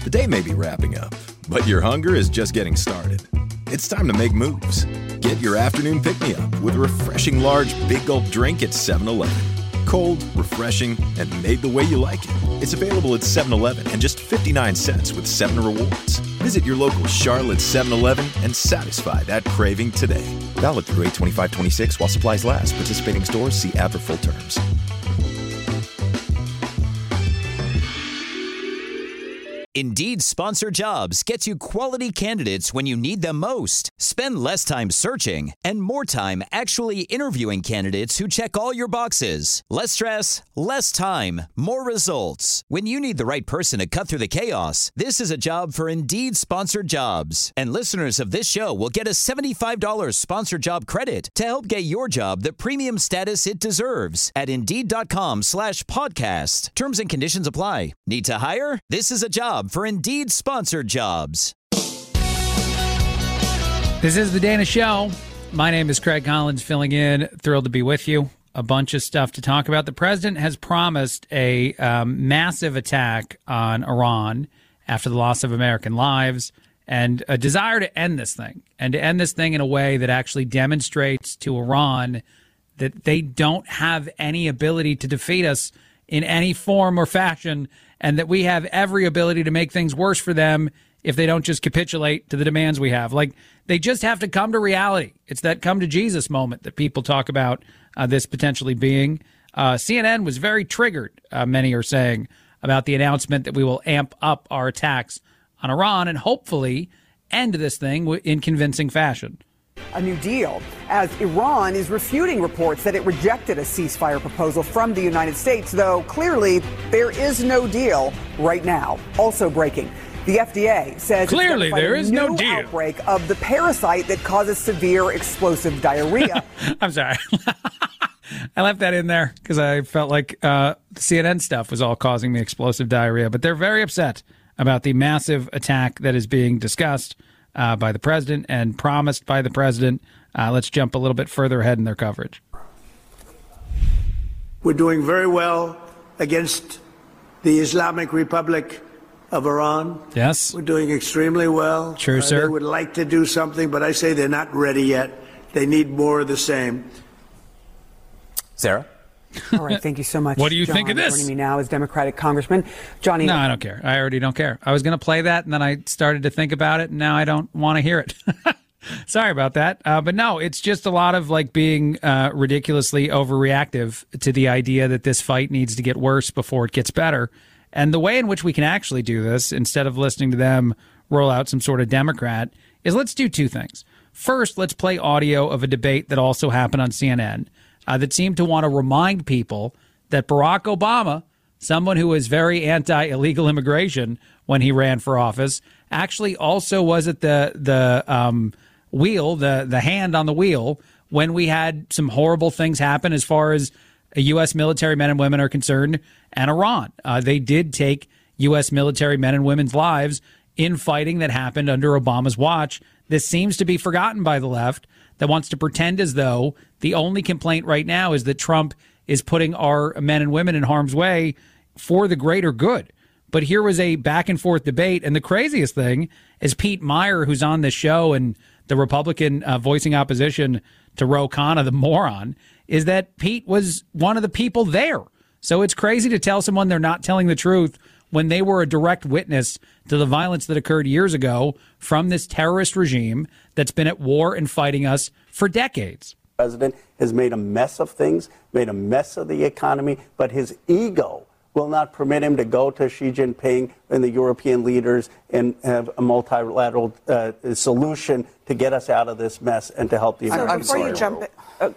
The day may be wrapping up, but your hunger is just getting started. It's time to make moves. Get your afternoon pick-me-up with a refreshing large Big Gulp drink at 7-Eleven. Cold, refreshing, and made the way you like it. It's available at 7-Eleven and just 59 cents with 7 rewards. Visit your local Charlotte 7-Eleven and satisfy that craving today. Valid through 8/25/26 while supplies last. Participating stores, see ad for full terms. Indeed Sponsor Jobs gets you quality candidates when you need them most. Spend less time searching and more time actually interviewing candidates who check all your boxes. Less stress, less time, more results. When you need the right person to cut through the chaos, this is a job for Indeed Sponsored Jobs. And listeners of this show will get a $75 sponsored job credit to help get your job the premium status it deserves at Indeed.com/podcast. Terms and conditions apply. Need to hire? This is a job for Indeed Sponsored Jobs. This is the Dana Show. My name is Craig Collins, filling in. Thrilled to be with you. A bunch of stuff to talk about. The president has promised a massive attack on Iran after the loss of American lives and a desire to end this thing, and to end this thing in a way that actually demonstrates to Iran that they don't have any ability to defeat us in any form or fashion, and that we have every ability to make things worse for them if they don't just capitulate to the demands we have. Like, they just have to come to reality. It's that come to Jesus moment that people talk about this potentially being. CNN was very triggered, many are saying, about the announcement that we will amp up our attacks on Iran and hopefully end this thing in convincing fashion. A new deal, as Iran is refuting reports that it rejected a ceasefire proposal from the United States, though clearly there is no deal right now. Also breaking, the FDA says clearly there is no deal. Outbreak of the parasite that causes severe explosive diarrhea. I'm sorry. I left that in there because I felt like the CNN stuff was all causing me explosive diarrhea, but they're very upset about the massive attack that is being discussed by the president and promised by the president. Let's jump a little bit further ahead in their coverage. We're doing very well against the Islamic Republic of Iran. Yes. We're doing extremely well. True, sir. They would like to do something, but I say they're not ready yet. They need more of the same. Sarah? All right, thank you so much. What do you John. think of this? Joining me now is Democratic Congressman Johnny. No, I don't care. I already don't care. I was going to play that, and then I started to think about it, and now I don't want to hear it. Sorry about that. But no, it's just a lot of like being ridiculously overreactive to the idea that this fight needs to get worse before it gets better. And the way in which we can actually do this, instead of listening to them roll out some sort of Democrat, is let's do two things. First, let's play audio of a debate that also happened on CNN that seemed to want to remind people that Barack Obama, someone who was very anti-illegal immigration when he ran for office, actually also was at the wheel, the hand on the wheel, when we had some horrible things happen as far as U.S. military men and women are concerned, and Iran. They did take U.S. military men and women's lives in fighting that happened under Obama's watch. This seems to be forgotten by the left that wants to pretend as though the only complaint right now is that Trump is putting our men and women in harm's way for the greater good. But here was a back and forth debate. And the craziest thing is Pete Meyer, who's on this show and the Republican voicing opposition to Ro Khanna, the moron, is that Pete was one of the people there. So it's crazy to tell someone they're not telling the truth when they were a direct witness to the violence that occurred years ago from this terrorist regime that's been at war and fighting us for decades. The president has made a mess of things, made a mess of the economy, but his ego will not permit him to go to Xi Jinping and the European leaders and have a multilateral solution to get us out of this mess and to help the American people.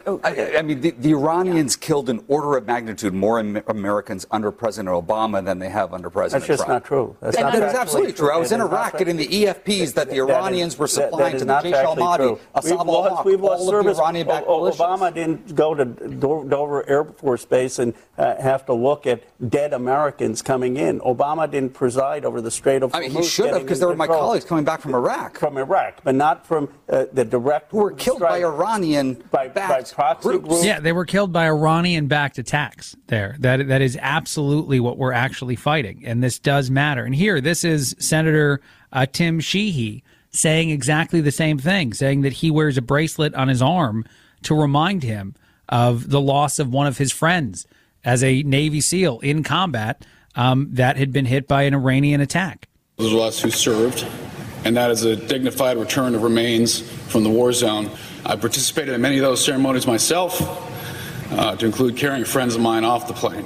I mean, the Iranians killed an order of magnitude more Americans under President Obama than they have under President Trump. That's just not true. That is absolutely true. I was in Iraq getting the EFPs that the Iranians were supplying to the Jaish al-Mahdi, Assad al-Haq, all of the Iranian-backed militias. Obama didn't go to Dover Air Force Base and have to look at dead Americans coming in. Obama didn't preside over the Strait of Hormuz. I mean, he should should have, because they were my colleagues coming back from Iraq. From Iraq, but not from the direct. Who were killed by Iranian-backed groups. Yeah, they were killed by Iranian-backed attacks there. That is absolutely what we're actually fighting, and this does matter. And here, this is Senator Tim Sheehy saying exactly the same thing, saying that he wears a bracelet on his arm to remind him of the loss of one of his friends as a Navy SEAL in combat that had been hit by an Iranian attack. Those of us who served, and that is a dignified return of remains from the war zone. I participated in many of those ceremonies myself, to include carrying friends of mine off the plane.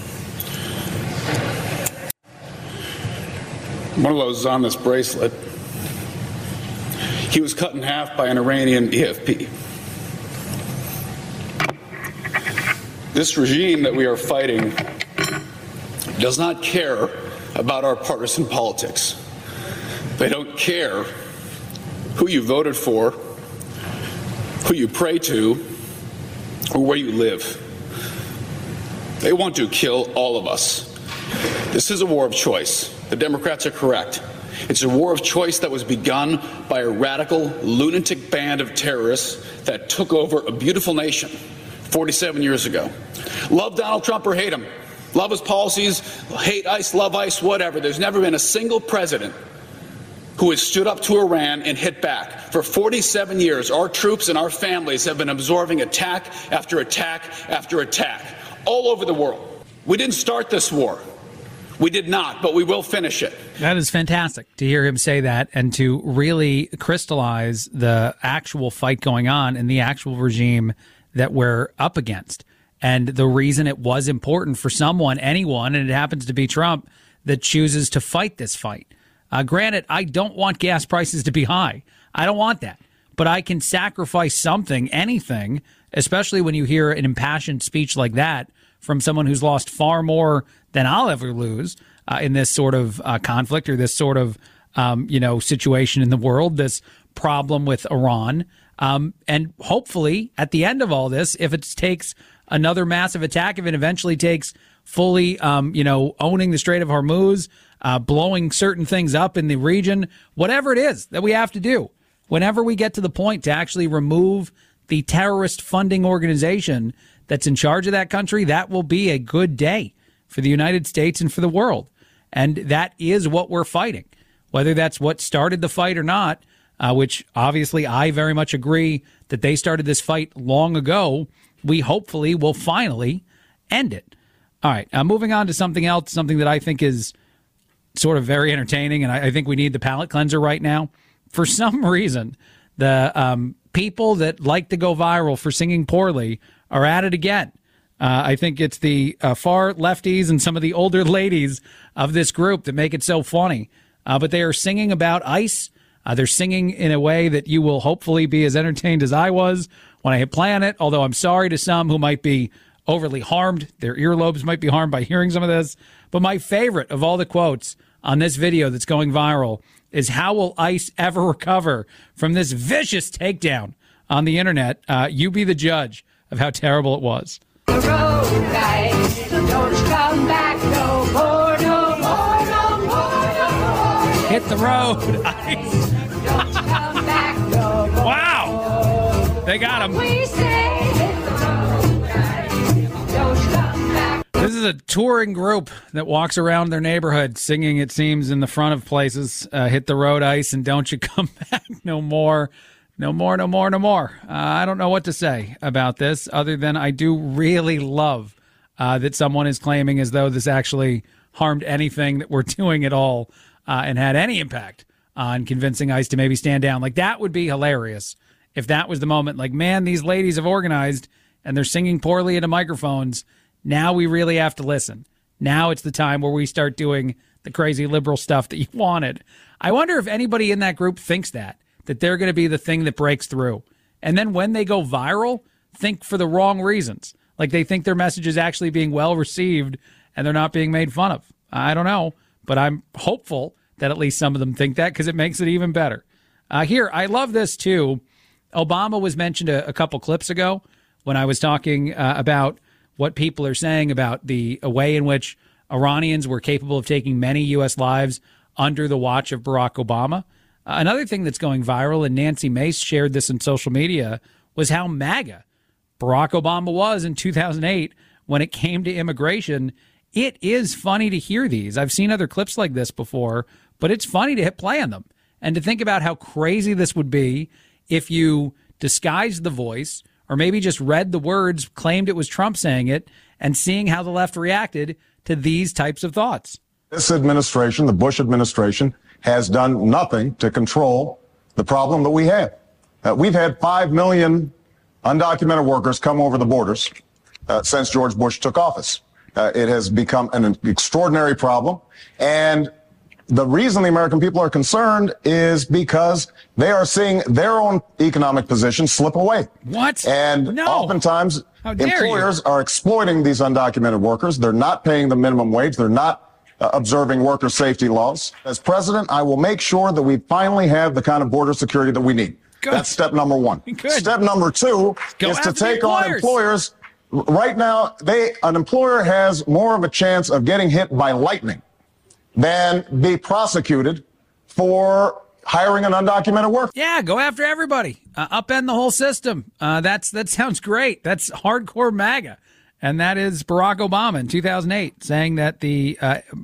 One of those is on this bracelet. He was cut in half by an Iranian EFP. This regime that we are fighting does not care about our partisan politics. They don't care who you voted for, who you pray to, or where you live. They want to kill all of us. This is a war of choice. The Democrats are correct. It's a war of choice that was begun by a radical, lunatic band of terrorists that took over a beautiful nation 47 years ago. Love Donald Trump or hate him. Love his policies, hate ICE, love ICE, whatever. There's never been a single president who has stood up to Iran and hit back. For 47 years, our troops and our families have been absorbing attack after attack after attack all over the world. We didn't start this war. We did not, but we will finish it. That is fantastic to hear him say that and to really crystallize the actual fight going on and the actual regime that we're up against. And the reason it was important for someone, anyone, and it happens to be Trump, that chooses to fight this fight. Granted, I don't want gas prices to be high. I don't want that. But I can sacrifice something, anything, especially when you hear an impassioned speech like that from someone who's lost far more than I'll ever lose in this sort of conflict or this sort of, situation in the world, this problem with Iran. And hopefully, at the end of all this, if it takes another massive attack, if it eventually takes fully, owning the Strait of Hormuz, blowing certain things up in the region, whatever it is that we have to do, whenever we get to the point to actually remove the terrorist funding organization that's in charge of that country, that will be a good day for the United States and for the world. And that is what we're fighting, whether that's what started the fight or not, which obviously I very much agree that they started this fight long ago. We hopefully will finally end it. All right, moving on to something else, something that I think is sort of very entertaining, and I think we need the palate cleanser right now. For some reason, the people that like to go viral for singing poorly are at it again. I think it's the far lefties and some of the older ladies of this group that make it so funny. But they are singing about ICE. They're singing in a way that you will hopefully be as entertained as I was when I hit play on it, although I'm sorry to some who might be overly harmed. Their earlobes might be harmed by hearing some of this. But my favorite of all the quotes on this video that's going viral is, how will ICE ever recover from this vicious takedown on the internet? You be the judge of how terrible it was. The road, guys, don't come back no more, no more, no more, no more. Hit the road, ICE. Don't come back no more. Wow, they got him. We say hit the road, guys, don't come back. This is a touring group that walks around their neighborhood singing, it seems, in the front of places, hit the road, ICE, and don't you come back no more. No more, no more, no more. I don't know what to say about this other than I do really love that someone is claiming as though this actually harmed anything that we're doing at all and had any impact on convincing ICE to maybe stand down. Like, that would be hilarious if that was the moment. Like, man, these ladies have organized and they're singing poorly into microphones. Now we really have to listen. Now it's the time where we start doing the crazy liberal stuff that you wanted. I wonder if anybody in that group thinks that they're going to be the thing that breaks through. And then when they go viral, think for the wrong reasons. Like, they think their message is actually being well received and they're not being made fun of. I don't know, but I'm hopeful that at least some of them think that, because it makes it even better. Here, I love this too. Obama was mentioned a couple clips ago when I was talking about what people are saying about the way in which Iranians were capable of taking many U.S. lives under the watch of Barack Obama. Another thing that's going viral, and Nancy Mace shared this on social media, was how MAGA Barack Obama was in 2008 when it came to immigration. It is funny to hear these. I've seen other clips like this before, but it's funny to hit play on them and to think about how crazy this would be if you disguised the voice or maybe just read the words, claimed it was Trump saying it, and seeing how the left reacted to these types of thoughts. This administration, the Bush administration, has done nothing to control the problem that we have. We've had 5 million undocumented workers come over the borders since George Bush took office. It has become an extraordinary problem. And the reason the American people are concerned is because they are seeing their own economic position slip away. What? And oftentimes employers are exploiting these undocumented workers. They're not paying the minimum wage. They're not observing worker safety laws. As president, I will make sure that we finally have the kind of border security that we need. Good. That's step number one. Good. Step number two is to take on employers. Right now, an employer has more of a chance of getting hit by lightning than be prosecuted for hiring an undocumented worker. Yeah, go after everybody. Upend the whole system. That sounds great. That's hardcore MAGA. And that is Barack Obama in 2008 saying that the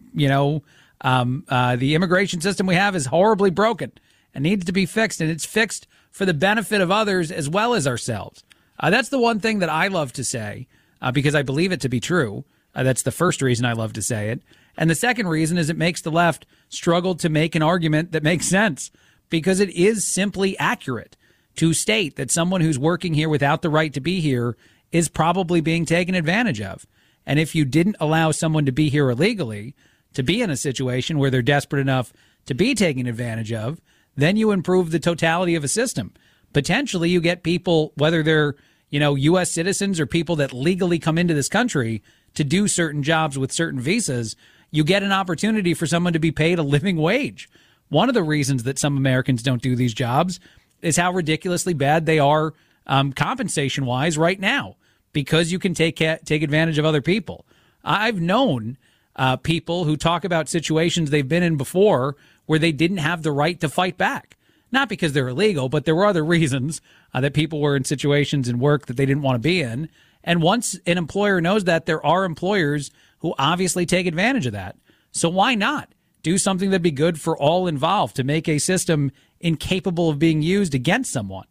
immigration system we have is horribly broken and needs to be fixed. And it's fixed for the benefit of others as well as ourselves. That's the one thing that I love to say because I believe it to be true. That's the first reason I love to say it. And the second reason is it makes the left struggle to make an argument that makes sense because it is simply accurate to state that someone who's working here without the right to be here is probably being taken advantage of. And if you didn't allow someone to be here illegally, to be in a situation where they're desperate enough to be taken advantage of, then you improve the totality of a system. Potentially you get people, whether they're, U.S. citizens or people that legally come into this country to do certain jobs with certain visas, you get an opportunity for someone to be paid a living wage. One of the reasons that some Americans don't do these jobs is how ridiculously bad they are compensation-wise right now, because you can take advantage of other people. I've known people who talk about situations they've been in before where they didn't have the right to fight back. Not because they're illegal, but there were other reasons that people were in situations in work that they didn't want to be in. And once an employer knows that, there are employers who obviously take advantage of that. So why not do something that'd be good for all involved to make a system incapable of being used against someone?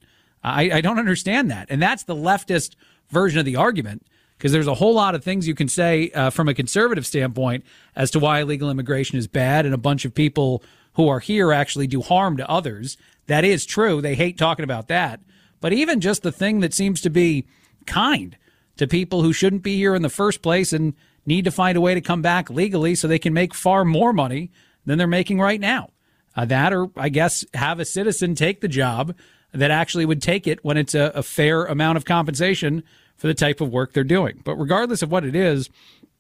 I don't understand that. And that's the leftist version of the argument, because there's a whole lot of things you can say from a conservative standpoint as to why illegal immigration is bad and a bunch of people who are here actually do harm to others. That is true. They hate talking about that. But even just the thing that seems to be kind to people who shouldn't be here in the first place and need to find a way to come back legally so they can make far more money than they're making right now. That, or I guess have a citizen take the job that actually would take it when it's a fair amount of compensation for the type of work they're doing. But regardless of what it is,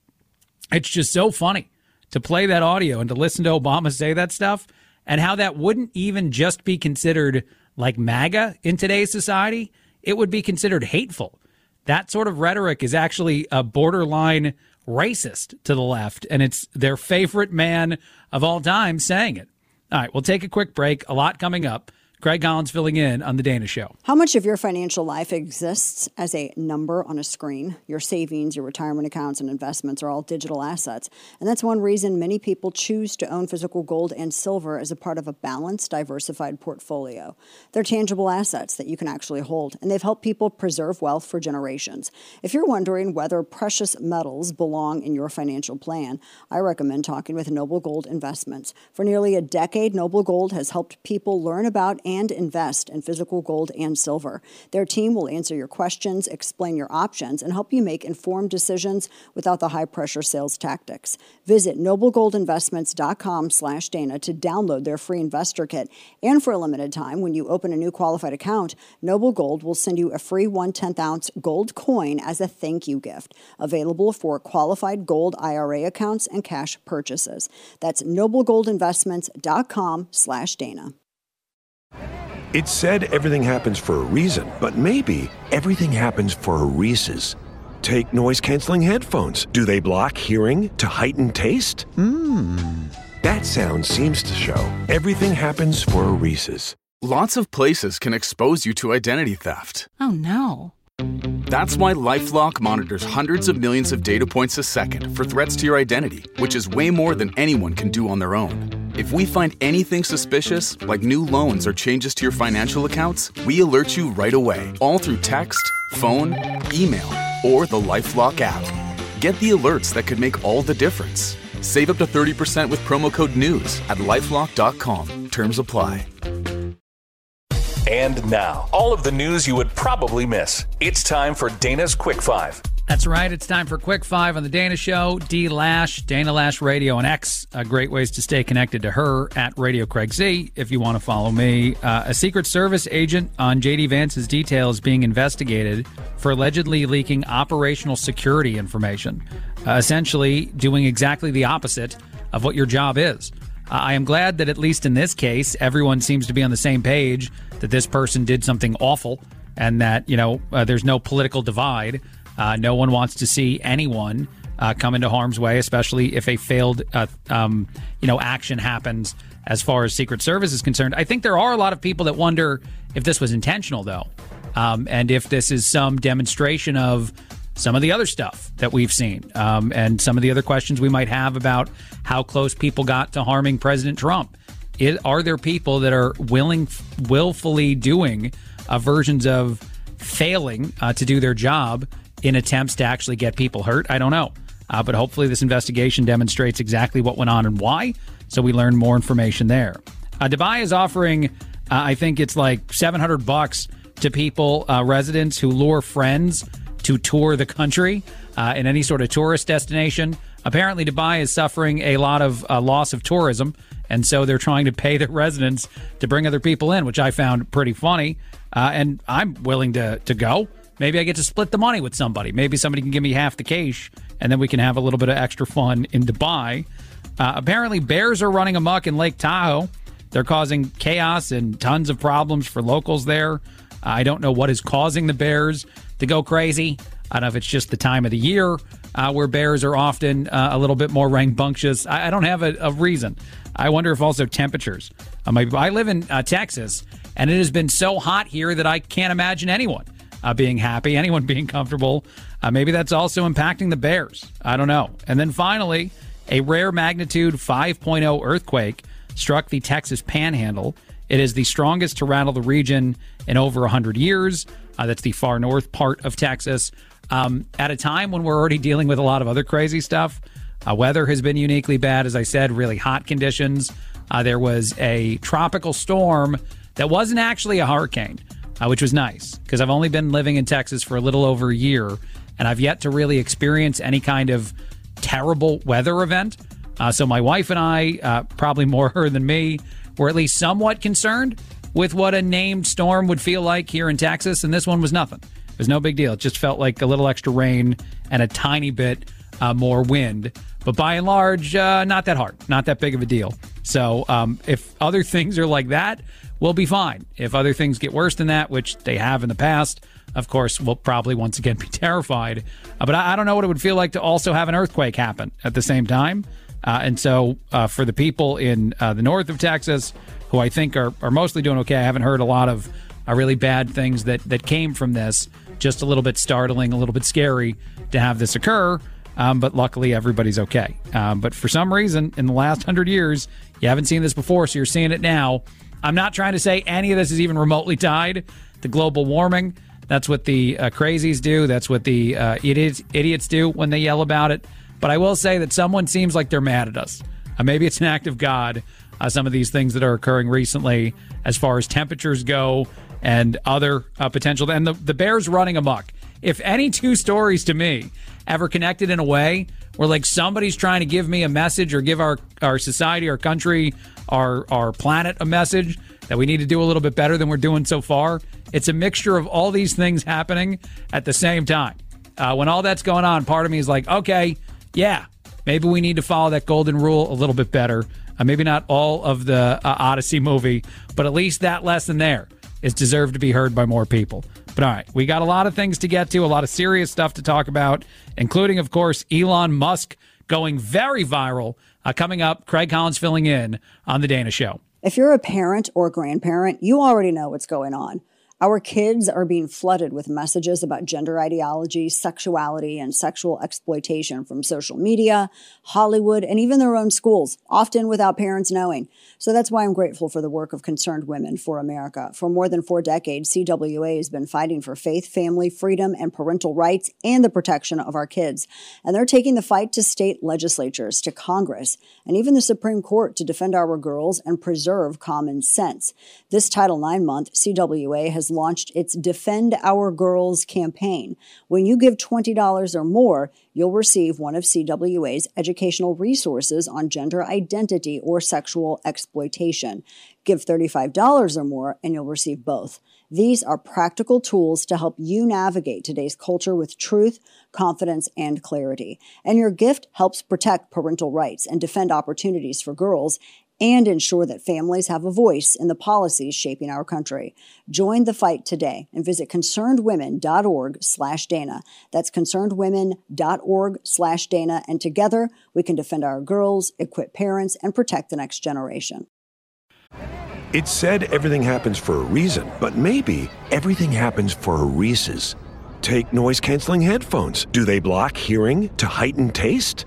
it's just so funny to play that audio and to listen to Obama say that stuff and how that wouldn't even just be considered like MAGA in today's society. It would be considered hateful. That sort of rhetoric is actually a borderline racist to the left, and it's their favorite man of all time saying it. All right, we'll take a quick break. A lot coming up. Craig Collins filling in on The Dana Show. How much of your financial life exists as a number on a screen? Your savings, your retirement accounts, and investments are all digital assets. And that's one reason many people choose to own physical gold and silver as a part of a balanced, diversified portfolio. They're tangible assets that you can actually hold, and they've helped people preserve wealth for generations. If you're wondering whether precious metals belong in your financial plan, I recommend talking with Noble Gold Investments. For nearly a decade, Noble Gold has helped people learn about and invest in physical gold and silver. Their team will answer your questions, explain your options, and help you make informed decisions without the high-pressure sales tactics. Visit noblegoldinvestments.com/Dana to download their free investor kit. And for a limited time, when you open a new qualified account, Noble Gold will send you a free 1/10-ounce gold coin as a thank you gift, available for qualified gold IRA accounts and cash purchases. That's noblegoldinvestments.com/Dana. It's said everything happens for a reason, but maybe everything happens for a Reese's. Take noise-canceling headphones. Do they block hearing to heighten taste? That sound seems to show everything happens for a Reese's. Lots of places can expose you to identity theft. Oh, no. That's why LifeLock monitors hundreds of millions of data points a second for threats to your identity, which is way more than anyone can do on their own. If we find anything suspicious, like new loans or changes to your financial accounts, we alert you right away, all through text, phone, email, or the LifeLock app. Get the alerts that could make all the difference. Save up to 30% with promo code NEWS at LifeLock.com. Terms apply. And now, all of the news you would probably miss. It's time for Dana's Quick Five. That's right. It's time for Quick Five on The Dana Show. D Lash, Dana Lash Radio, and X. Great ways to stay connected to her at Radio Craig Z if you want to follow me. A Secret Service agent on J.D. Vance's detail is being investigated for allegedly leaking operational security information, essentially doing exactly the opposite of what your job is. I am glad that at least in this case, everyone seems to be on the same page that this person did something awful and that, there's no political divide. No one wants to see anyone come into harm's way, especially if a failed, action happens as far as Secret Service is concerned. I think there are a lot of people that wonder if this was intentional, though, and if this is some demonstration of some of the other stuff that we've seen and some of the other questions we might have about how close people got to harming President Trump. Are there people that are willfully doing versions of failing to do their job in attempts to actually get people hurt? I don't know. But hopefully this investigation demonstrates exactly what went on and why, so we learn more information there. Dubai is offering, I think it's like $700 to people, residents who lure friends to tour the country in any sort of tourist destination. Apparently, Dubai is suffering a lot of loss of tourism, and so they're trying to pay the residents to bring other people in, which I found pretty funny. And I'm willing to go. Maybe I get to split the money with somebody. Maybe somebody can give me half the cash, and then we can have a little bit of extra fun in Dubai. Apparently, bears are running amok in Lake Tahoe. They're causing chaos and tons of problems for locals there. I don't know what is causing the bears to go crazy. I don't know if it's just the time of the year where bears are often a little bit more rambunctious. I don't have a reason. I wonder if also temperatures. I live in Texas, and it has been so hot here that I can't imagine anyone being happy, anyone being comfortable. Maybe that's also impacting the bears. I don't know. And then finally, a rare magnitude 5.0 earthquake struck the Texas Panhandle. It is the strongest to rattle the region in over 100 years. That's the far north part of Texas. At a time when we're already dealing with a lot of other crazy stuff. Weather has been uniquely bad, as I said, really hot conditions. There was a tropical storm that wasn't actually a hurricane, which was nice because I've only been living in Texas for a little over a year, and I've yet to really experience any kind of terrible weather event. So my wife and I, probably more her than me, were at least somewhat concerned with what a named storm would feel like here in Texas, and this one was nothing. It was no big deal. It just felt like a little extra rain and a tiny bit more wind. But by and large, not that hard, not that big of a deal. So if other things are like that, we'll be fine. If other things get worse than that, which they have in the past, of course, we'll probably once again be terrified. But I don't know what it would feel like to also have an earthquake happen at the same time. And so for the people in the north of Texas, who I think are mostly doing okay, I haven't heard a lot of really bad things that came from this. Just a little bit startling, a little bit scary to have this occur. But luckily, everybody's okay. But for some reason, in the last 100 years, you haven't seen this before, so you're seeing it now. I'm not trying to say any of this is even remotely tied to global warming. That's what the crazies do. That's what the idiots do when they yell about it. But I will say that someone seems like they're mad at us. Maybe it's an act of God, some of these things that are occurring recently as far as temperatures go and other potential. And the bears running amok. If any two stories to me ever connected in a way where like somebody's trying to give me a message or give our society, our country, our planet a message that we need to do a little bit better than we're doing so far, it's a mixture of all these things happening at the same time. When all that's going on, part of me is like, okay, yeah, maybe we need to follow that golden rule a little bit better. Maybe not all of the Odyssey movie, but at least that lesson there is deserved to be heard by more people. But all right, we got a lot of things to get to, a lot of serious stuff to talk about, including, of course, Elon Musk going very viral. Coming up, Craig Collins filling in on The Dana Show. If you're a parent or grandparent, you already know what's going on. Our kids are being flooded with messages about gender ideology, sexuality, and sexual exploitation from social media, Hollywood, and even their own schools, often without parents knowing. So that's why I'm grateful for the work of Concerned Women for America. For more than 4 decades, CWA has been fighting for faith, family, freedom, and parental rights and the protection of our kids. And they're taking the fight to state legislatures, to Congress, and even the Supreme Court to defend our girls and preserve common sense. This Title IX month, CWA has launched its Defend Our Girls campaign. When you give $20 or more, you'll receive one of CWA's educational resources on gender identity or sexual exploitation. Give $35 or more, and you'll receive both. These are practical tools to help you navigate today's culture with truth, confidence, and clarity. And your gift helps protect parental rights and defend opportunities for girls and ensure that families have a voice in the policies shaping our country. Join the fight today and visit concernedwomen.org/Dana. That's concernedwomen.org/Dana. And together we can defend our girls, equip parents, and protect the next generation. It's said everything happens for a reason, but maybe everything happens for a Reese's. Take noise-canceling headphones. Do they block hearing to heighten taste?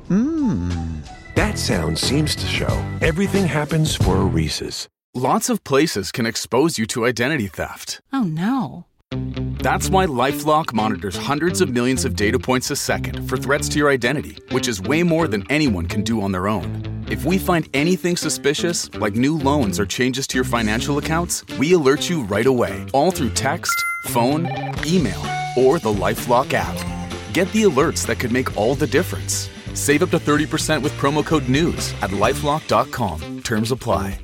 That sound seems to show everything happens for a Reese's. Lots of places can expose you to identity theft. Oh, no. That's why LifeLock monitors hundreds of millions of data points a second for threats to your identity, which is way more than anyone can do on their own. If we find anything suspicious, like new loans or changes to your financial accounts, we alert you right away, all through text, phone, email, or the LifeLock app. Get the alerts that could make all the difference. Save up to 30% with promo code NEWS at LifeLock.com. Terms apply.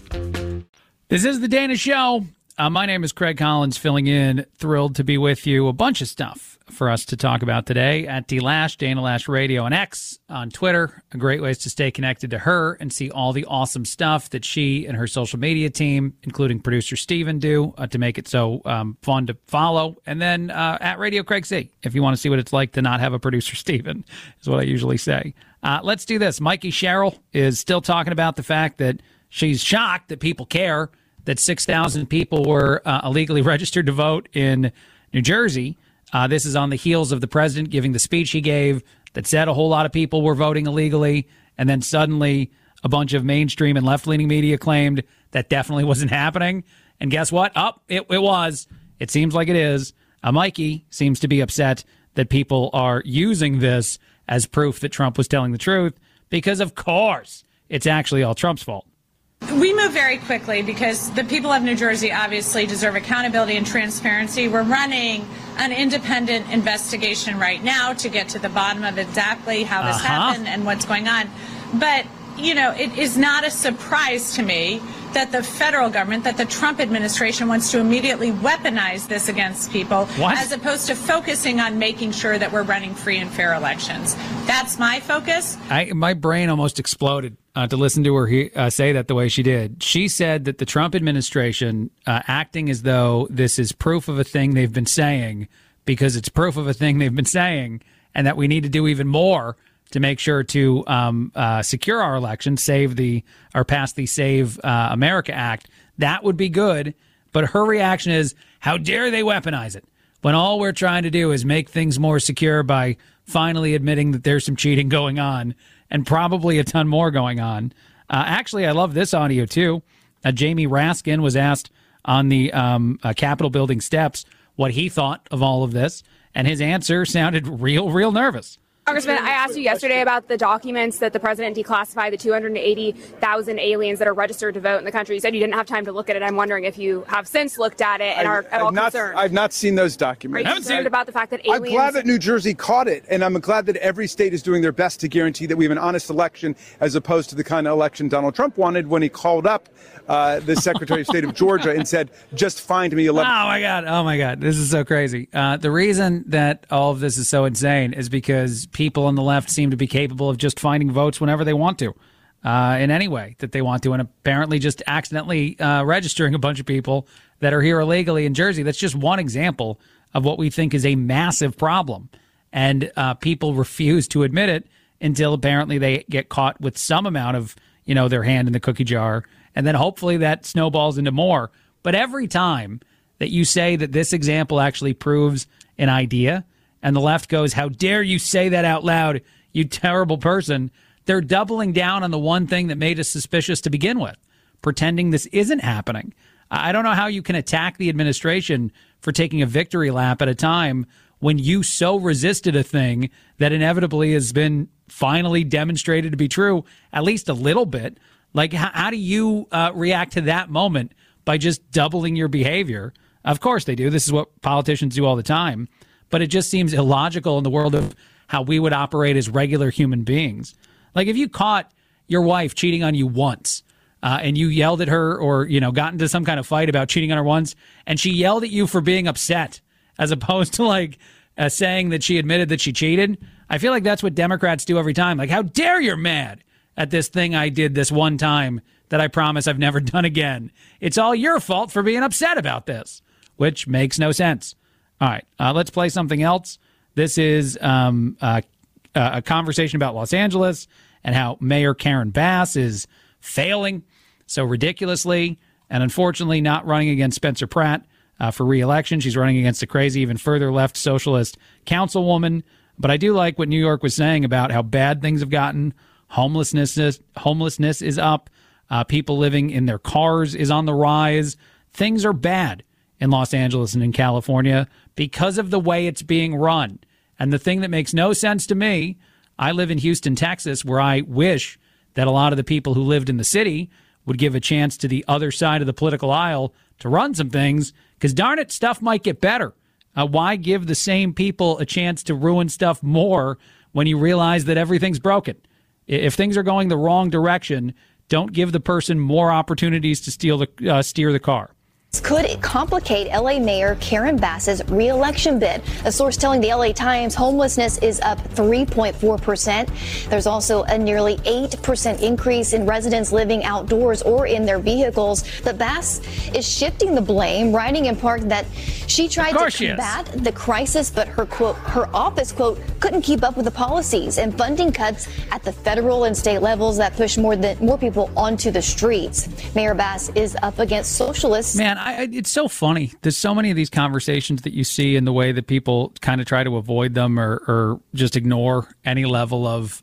This is The Dana Show. My name is Craig Collins, filling in. Thrilled to be with you. A bunch of stuff for us to talk about today at DLash, Dana Lash Radio, and X on Twitter. Great ways to stay connected to her and see all the awesome stuff that she and her social media team, including producer Steven, do to make it so fun to follow. And then at Radio Craig C, if you want to see what it's like to not have a producer Steven, is what I usually say. Let's do this. Mikey Sherrill is still talking about the fact that she's shocked that people care that 6,000 people were illegally registered to vote in New Jersey. This is on the heels of the president giving the speech he gave that said a whole lot of people were voting illegally, and then suddenly a bunch of mainstream and left-leaning media claimed that definitely wasn't happening. And guess what? It was. It seems like it is. Mikey seems to be upset that people are using this as proof that Trump was telling the truth because, of course, it's actually all Trump's fault. We move very quickly because the people of New Jersey obviously deserve accountability and transparency. We're running an independent investigation right now to get to the bottom of exactly how this happened and what's going on. But, you know, it is not a surprise to me that the federal government, that the Trump administration wants to immediately weaponize this against people as opposed to focusing on making sure that we're running free and fair elections. That's my focus. My brain almost exploded to listen to her say that the way she did. She said that the Trump administration acting as though this is proof of a thing they've been saying because it's proof of a thing they've been saying, and that we need to do even more to make sure to secure our election, pass the Save America Act. That would be good. But her reaction is, how dare they weaponize it when all we're trying to do is make things more secure by finally admitting that there's some cheating going on and probably a ton more going on. Actually, I love this audio, too. Jamie Raskin was asked on the Capitol building steps what he thought of all of this, and his answer sounded real nervous. Congressman, I asked you yesterday about the documents that the president declassified, the 280,000 aliens that are registered to vote in the country. You said you didn't have time to look at it. I'm wondering if you have since looked at it and are at all concerned. I've not seen those documents. Are you concerned about the fact that aliens... I'm glad that New Jersey caught it, and I'm glad that every state is doing their best to guarantee that we have an honest election as opposed to the kind of election Donald Trump wanted when he called up the Secretary of State of Georgia and said, just find me 11. Oh, my God. This is so crazy. The reason that all of this is so insane is because people on the left seem to be capable of just finding votes whenever they want to, in any way that they want to, and apparently just accidentally registering a bunch of people that are here illegally in Jersey. That's just one example of what we think is a massive problem, and people refuse to admit it until apparently they get caught with some amount of, you know, their hand in the cookie jar. And then hopefully that snowballs into more. But every time that you say that this example actually proves an idea and the left goes, how dare you say that out loud, you terrible person, they're doubling down on the one thing that made us suspicious to begin with, pretending this isn't happening. I don't know how you can attack the administration for taking a victory lap at a time when you so resisted a thing that inevitably has been finally demonstrated to be true, at least a little bit. Like, how do you react to that moment by just doubling your behavior? Of course they do. This is what politicians do all the time. But it just seems illogical in the world of how we would operate as regular human beings. Like, if you caught your wife cheating on you once and you yelled at her or, you know, got into some kind of fight about cheating on her once and she yelled at you for being upset as opposed to, like, saying that she admitted that she cheated, I feel like that's what Democrats do every time. Like, how dare you're mad at this thing I did this one time that I promise I've never done again. It's all your fault for being upset about this, which makes no sense. All right, let's play something else. This is a conversation about Los Angeles and how Mayor Karen Bass is failing so ridiculously and unfortunately not running against Spencer Pratt for re-election. She's running against a crazy, even further left socialist councilwoman. But I do like what New York was saying about how bad things have gotten. Homelessness is up. People living in their cars is on the rise. Things are bad in Los Angeles and in California because of the way it's being run. And the thing that makes no sense to me, I live in Houston, Texas, where I wish that a lot of the people who lived in the city would give a chance to the other side of the political aisle to run some things, because darn it, stuff might get better. Why give the same people a chance to ruin stuff more when you realize that everything's broken? If things are going the wrong direction, don't give the person more opportunities to steer the car. Could it complicate L.A. Mayor Karen Bass's re-election bid? A source telling the L.A. Times homelessness is up 3.4%. There's also a nearly 8% increase in residents living outdoors or in their vehicles. But Bass is shifting the blame, writing in part that she tried to combat the crisis, but her office, quote, couldn't keep up with the policies and funding cuts at the federal and state levels that push more people onto the streets. Mayor Bass is up against socialists. Man, it's so funny. There's so many of these conversations that you see in the way that people kind of try to avoid them or just ignore any level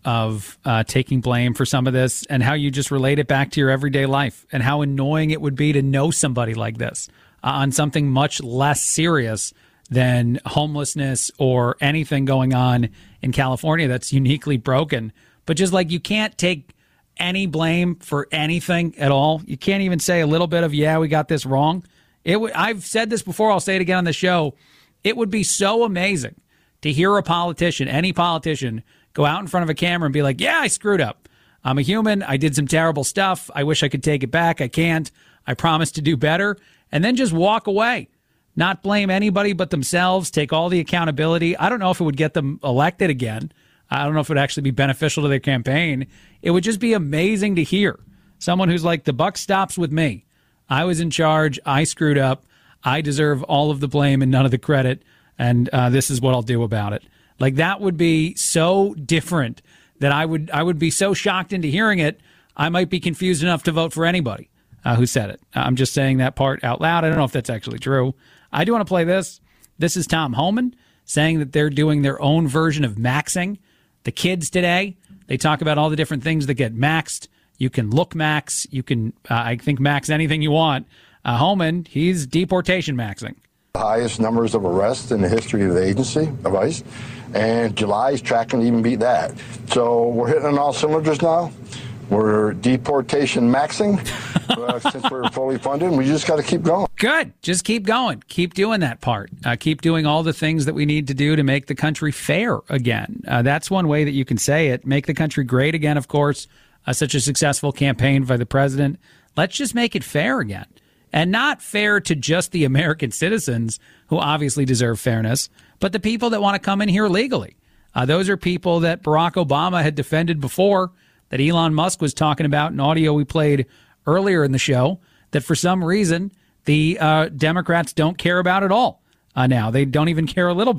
of taking blame for some of this, and how you just relate it back to your everyday life and how annoying it would be to know somebody like this on something much less serious than homelessness or anything going on in California that's uniquely broken. But just like you can't take any blame for anything at all. You can't even say a little bit of, yeah, we got this wrong. I've said this before. I'll say it again on the show. It would be so amazing to hear a politician, any politician, go out in front of a camera and be like, yeah, I screwed up. I'm a human. I did some terrible stuff. I wish I could take it back. I can't. I promise to do better. And then just walk away. Not blame anybody but themselves. Take all the accountability. I don't know if it would get them elected again. I don't know if it would actually be beneficial to their campaign. It would just be amazing to hear someone who's like, the buck stops with me. I was in charge. I screwed up. I deserve all of the blame and none of the credit. And this is what I'll do about it. Like, that would be so different that I would be so shocked into hearing it. I might be confused enough to vote for anybody who said it. I'm just saying that part out loud. I don't know if that's actually true. I do want to play this. This is Tom Homan saying that they're doing their own version of maxing. The kids today, they talk about all the different things that get maxed. You can look max. You can, I think, max anything you want. Homan, he's deportation maxing. The highest numbers of arrests in the history of the agency of ICE, and July's tracking to even beat that. So we're hitting on all cylinders now. We're deportation maxing since we're fully funded. We just got to keep going. Good. Just keep going. Keep doing that part. Keep doing all the things that we need to do to make the country fair again. That's one way that you can say it. Make the country great again, of course. Such a successful campaign by the president. Let's just make it fair again. And not fair to just the American citizens, who obviously deserve fairness, but the people that want to come in here legally. Those are people that Barack Obama had defended before, that Elon Musk was talking about in audio we played earlier in the show, that for some reason the Democrats don't care about at all now. They don't even care a little bit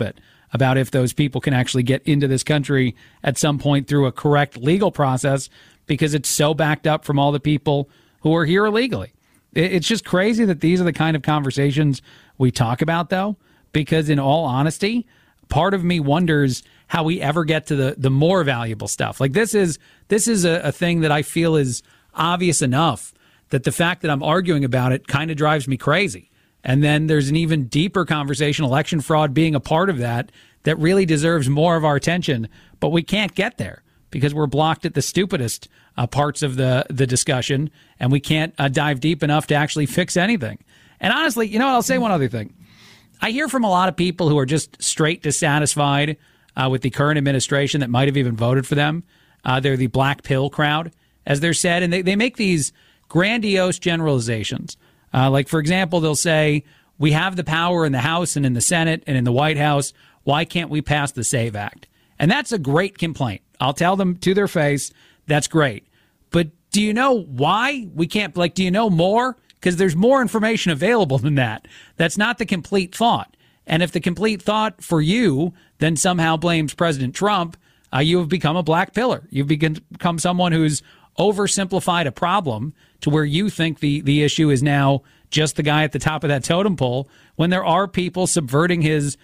about if those people can actually get into this country at some point through a correct legal process, because it's so backed up from all the people who are here illegally. It's just crazy that these are the kind of conversations we talk about, though, because in all honesty, part of me wonders how we ever get to the more valuable stuff. Like this is a thing that I feel is obvious enough that the fact that I'm arguing about it kind of drives me crazy. And then there's an even deeper conversation, election fraud being a part of that really deserves more of our attention, but we can't get there because we're blocked at the stupidest parts of the discussion, and we can't dive deep enough to actually fix anything. And honestly, you know what? I'll say one other thing. I hear from a lot of people who are just straight dissatisfied with the current administration that might have even voted for them. They're the black pill crowd, as they're said, and they make these grandiose generalizations. Like, for example, they'll say, we have the power in the House and in the Senate and in the White House. Why can't we pass the SAVE Act? And that's a great complaint. I'll tell them to their face, that's great. But do you know why we can't? Like, do you know more? Because there's more information available than that. That's not the complete thought. And if the complete thought for you then somehow blames President Trump, you have become a black pillar. You've become someone who's oversimplified a problem to where you think the issue is now just the guy at the top of that totem pole, when there are people subverting his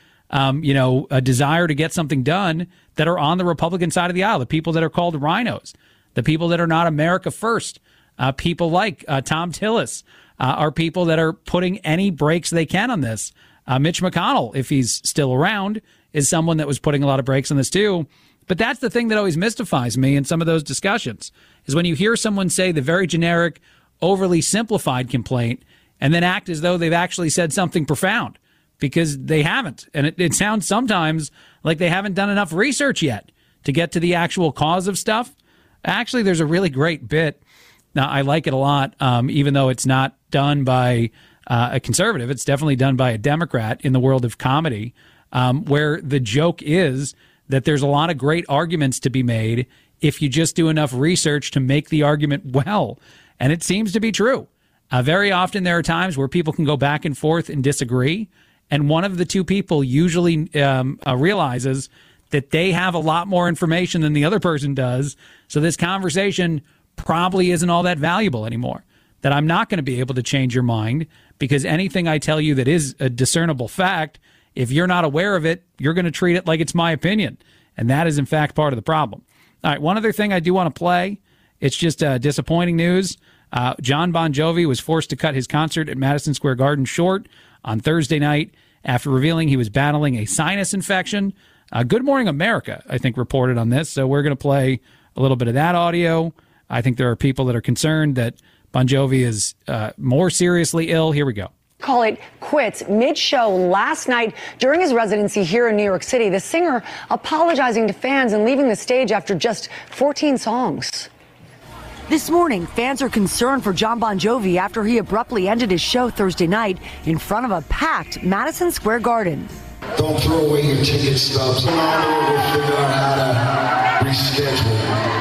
a desire to get something done that are on the Republican side of the aisle, the people that are called rhinos, the people that are not America first, people like Tom Tillis are people that are putting any brakes they can on this. Mitch McConnell, if he's still around, is someone that was putting a lot of brakes on this too. But that's the thing that always mystifies me in some of those discussions, is when you hear someone say the very generic, overly simplified complaint and then act as though they've actually said something profound, because they haven't. And it sounds sometimes like they haven't done enough research yet to get to the actual cause of stuff. Actually, there's a really great bit. Now, I like it a lot, even though it's not done by a conservative. It's definitely done by a Democrat in the world of comedy, where the joke is that there's a lot of great arguments to be made if you just do enough research to make the argument well. And it seems to be true. Very often there are times where people can go back and forth and disagree, and one of the two people usually realizes that they have a lot more information than the other person does, so this conversation probably isn't all that valuable anymore, that I'm not going to be able to change your mind, because anything I tell you that is a discernible fact, if you're not aware of it, you're going to treat it like it's my opinion. And that is, in fact, part of the problem. All right, one other thing I do want to play. It's just disappointing news. John Bon Jovi was forced to cut his concert at Madison Square Garden short on Thursday night after revealing he was battling a sinus infection. Good Morning America, I think, reported on this. So we're going to play a little bit of that audio. I think there are people that are concerned that Bon Jovi is more seriously ill. Here we go. Call it quits mid-show last night during his residency here in New York City. The singer apologizing to fans and leaving the stage after just 14 songs. This morning, fans are concerned for John Bon Jovi after he abruptly ended his show Thursday night in front of a packed Madison Square Garden. Don't throw away your ticket stubs. We'll figure out how to reschedule.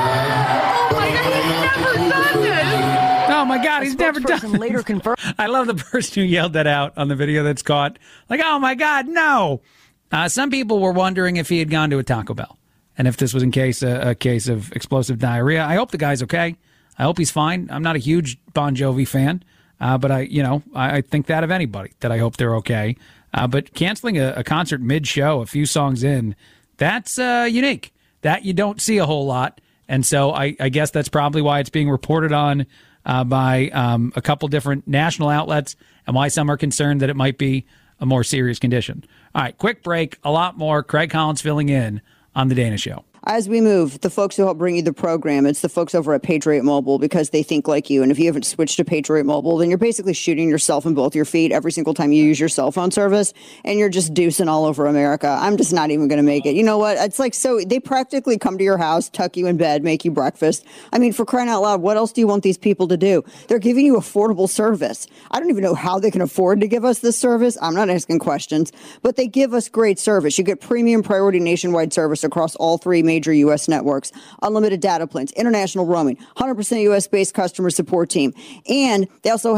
Oh my God, he's never done it. Later confirmed. I love the person who yelled that out on the video that's caught. Like, oh my God, no. Some people were wondering if he had gone to a Taco Bell and if this was a case of explosive diarrhea. I hope the guy's okay. I hope he's fine. I'm not a huge Bon Jovi fan, but I think that of anybody, that I hope they're okay. But canceling a concert mid-show, a few songs in, that's unique. That you don't see a whole lot. And so I guess that's probably why it's being reported on by a couple different national outlets, and why some are concerned that it might be a more serious condition. All right, quick break. A lot more. Craig Collins filling in on The Dana Show. As we move, the folks who help bring you the program, it's the folks over at Patriot Mobile, because they think like you. And if you haven't switched to Patriot Mobile, then you're basically shooting yourself in both your feet every single time you use your cell phone service, and you're just deucing all over America. I'm just not even going to make it. You know what? It's like, so they practically come to your house, tuck you in bed, make you breakfast. I mean, for crying out loud, what else do you want these people to do? They're giving you affordable service. I don't even know how they can afford to give us this service. I'm not asking questions, but they give us great service. You get premium priority nationwide service across all three major U.S. networks, unlimited data plans, international roaming, 100% U.S.-based customer support team. And they also have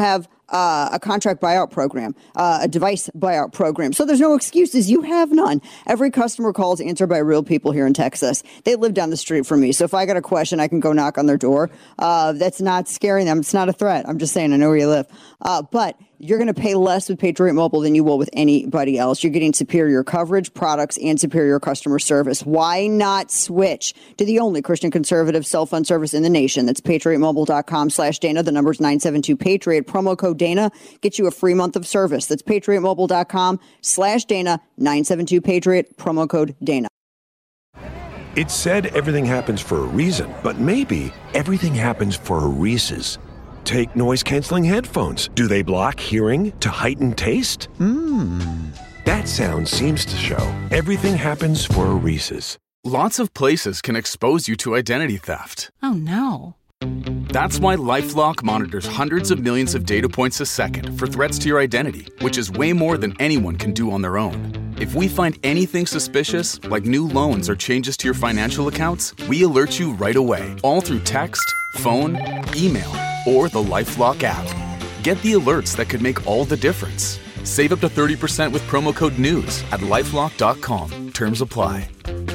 a contract buyout program, a device buyout program. So there's no excuses. You have none. Every customer call is answered by real people here in Texas. They live down the street from me. So if I got a question, I can go knock on their door. That's not scaring them. It's not a threat. I'm just saying, I know where you live. But you're going to pay less with Patriot Mobile than you will with anybody else. You're getting superior coverage, products, and superior customer service. Why not switch to the only Christian conservative cell phone service in the nation? That's patriotmobile.com/Dana. The number's 972-PATRIOT. Promo code Dana gets you a free month of service. That's patriotmobile.com/Dana. 972-PATRIOT. Promo code Dana. It's said everything happens for a reason, but maybe everything happens for a Reese's. Take noise-canceling headphones. Do they block hearing to heighten taste? That sound seems to show everything happens for a Reese's. Lots of places can expose you to identity theft. Oh, no. That's why LifeLock monitors hundreds of millions of data points a second for threats to your identity, which is way more than anyone can do on their own. If we find anything suspicious, like new loans or changes to your financial accounts, we alert you right away, all through text, phone, email, or the LifeLock app. Get the alerts that could make all the difference. Save up to 30% with promo code NEWS at LifeLock.com. Terms apply.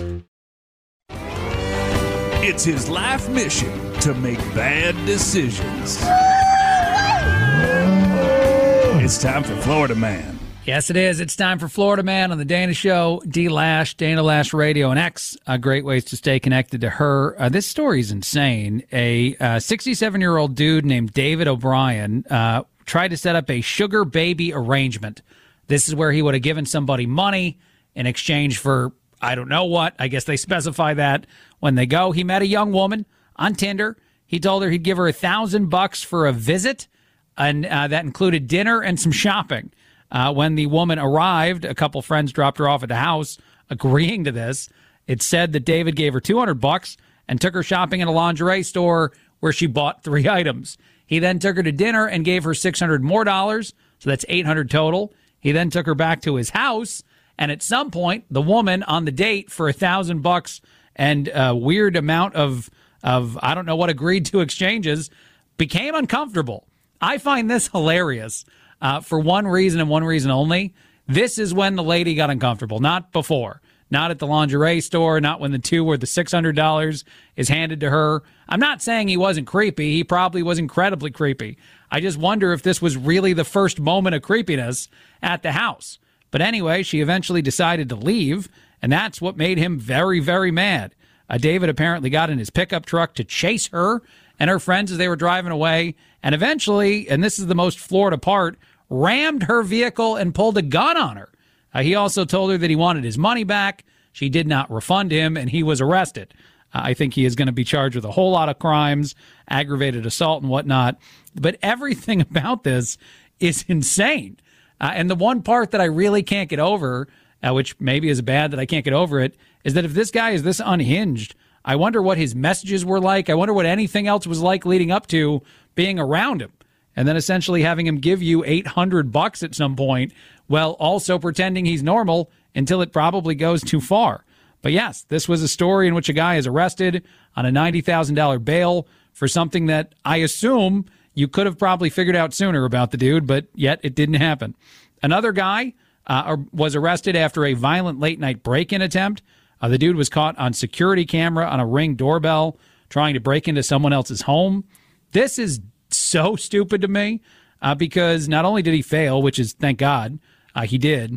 It's his life mission to make bad decisions. It's time for Florida Man. Yes, it is. It's time for Florida Man on the Dana Show. D Lash, Dana Lash Radio, and X. Great ways to stay connected to her. This story is insane. A 67-year-old dude named David O'Brien tried to set up a sugar baby arrangement. This is where he would have given somebody money in exchange for, I don't know what. I guess they specify that when they go. He met a young woman on Tinder. He told her he'd give her $1,000 for a visit, and that included dinner and some shopping. When the woman arrived, a couple friends dropped her off at the house, agreeing to this. It said that David gave her $200 and took her shopping at a lingerie store where she bought 3 items. He then took her to dinner and gave her $600 more, so that's $800 total. He then took her back to his house, and at some point, the woman on the date for $1,000 and a weird amount of I don't know what agreed to exchanges became uncomfortable. I find this hilarious. For one reason and one reason only. This is when the lady got uncomfortable, not before. Not at the lingerie store, not when the $600 is handed to her. I'm not saying he wasn't creepy. He probably was incredibly creepy. I just wonder if this was really the first moment of creepiness at the house. But anyway, she eventually decided to leave, and that's what made him very, very mad. David apparently got in his pickup truck to chase her and her friends as they were driving away, and eventually, and this is the most Florida part, rammed her vehicle and pulled a gun on her. He also told her that he wanted his money back. She did not refund him, and he was arrested. I think he is going to be charged with a whole lot of crimes, aggravated assault and whatnot. But everything about this is insane. And the one part that I really can't get over, which maybe is bad that I can't get over it, is that if this guy is this unhinged, I wonder what his messages were like. I wonder what anything else was like leading up to being around him. And then essentially having him give you $800 at some point, while also pretending he's normal until it probably goes too far. But yes, this was a story in which a guy is arrested on a $90,000 bail for something that I assume you could have probably figured out sooner about the dude, but yet it didn't happen. Another guy was arrested after a violent late-night break-in attempt. The dude was caught on security camera on a Ring doorbell trying to break into someone else's home. This is so stupid to me because not only did he fail, which is, thank God, he did,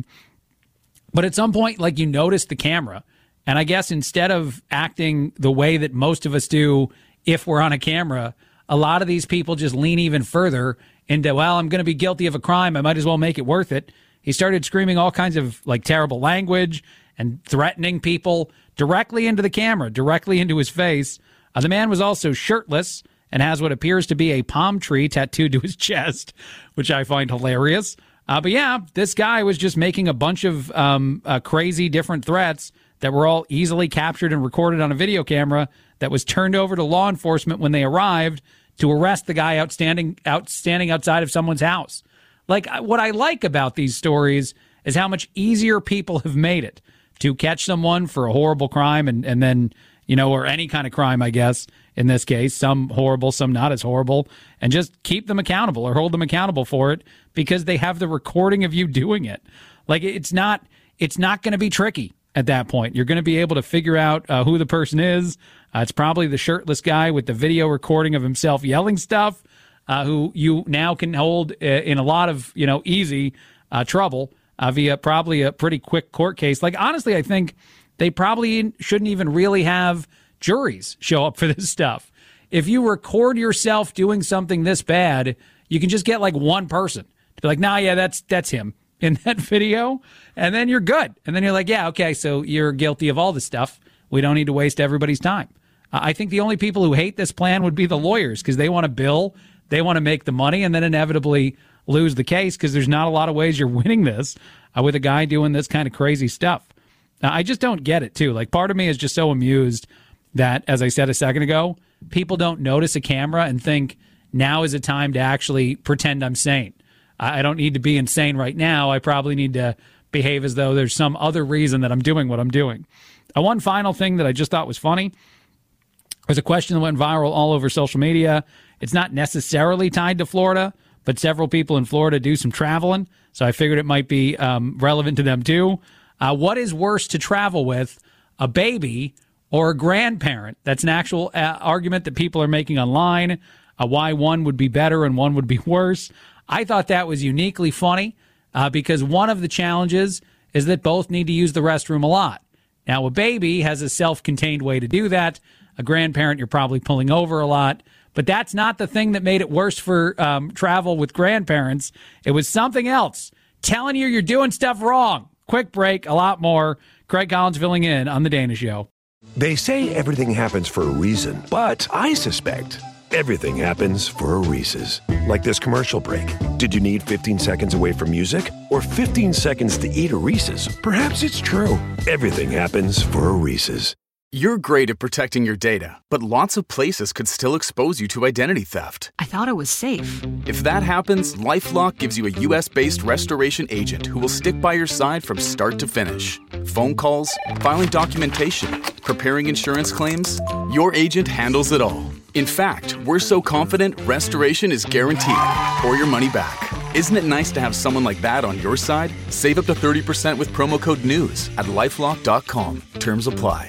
but at some point, like, you notice the camera. And I guess instead of acting the way that most of us do if we're on a camera, a lot of these people just lean even further into, well, I'm going to be guilty of a crime. I might as well make it worth it. He started screaming all kinds of like terrible language and threatening people directly into the camera, directly into his face. The man was also shirtless and has what appears to be a palm tree tattooed to his chest, which I find hilarious. But yeah, this guy was just making a bunch of crazy different threats that were all easily captured and recorded on a video camera that was turned over to law enforcement when they arrived to arrest the guy standing outside of someone's house. Like, what I like about these stories is how much easier people have made it to catch someone for a horrible crime and then, you know, or any kind of crime, I guess, in this case, some horrible, some not as horrible, and just keep them accountable or hold them accountable for it because they have the recording of you doing it. Like, it's not going to be tricky at that point. You're going to be able to figure out who the person is. It's probably the shirtless guy with the video recording of himself yelling stuff, who you now can hold in a lot of, easy trouble via probably a pretty quick court case. Like, honestly, I think they probably shouldn't even really have juries show up for this stuff. If you record yourself doing something this bad, you can just get like one person to be like, nah, yeah, that's him in that video. And then you're good. And then you're like, yeah, okay, so you're guilty of all this stuff. We don't need to waste everybody's time. I think the only people who hate this plan would be the lawyers because they want to bill, they want to make the money, and then inevitably lose the case because there's not a lot of ways you're winning this with a guy doing this kind of crazy stuff. I just don't get it, too. Like, part of me is just so amused that, as I said a second ago, people don't notice a camera and think now is a time to actually pretend I'm sane. I don't need to be insane right now. I probably need to behave as though there's some other reason that I'm doing what I'm doing. One final thing that I just thought was funny was a question that went viral all over social media. It's not necessarily tied to Florida, but several people in Florida do some traveling, so I figured it might be relevant to them too. What is worse to travel with, a baby or a grandparent? That's an actual argument that people are making online, why one would be better and one would be worse. I thought that was uniquely funny because one of the challenges is that both need to use the restroom a lot. Now, a baby has a self-contained way to do that. A grandparent, you're probably pulling over a lot. But that's not the thing that made it worse for travel with grandparents. It was something else. Telling you you're doing stuff wrong. Quick break, a lot more. Craig Collins filling in on The Dana Show. They say everything happens for a reason, but I suspect everything happens for a Reese's. Like this commercial break. Did you need 15 seconds away from music or 15 seconds to eat a Reese's? Perhaps it's true. Everything happens for a Reese's. You're great at protecting your data, but lots of places could still expose you to identity theft. I thought it was safe. If that happens, LifeLock gives you a U.S.-based restoration agent who will stick by your side from start to finish. Phone calls, filing documentation, preparing insurance claims, your agent handles it all. In fact, we're so confident restoration is guaranteed or your money back. Isn't it nice to have someone like that on your side? Save up to 30% with promo code NEWS at LifeLock.com. Terms apply.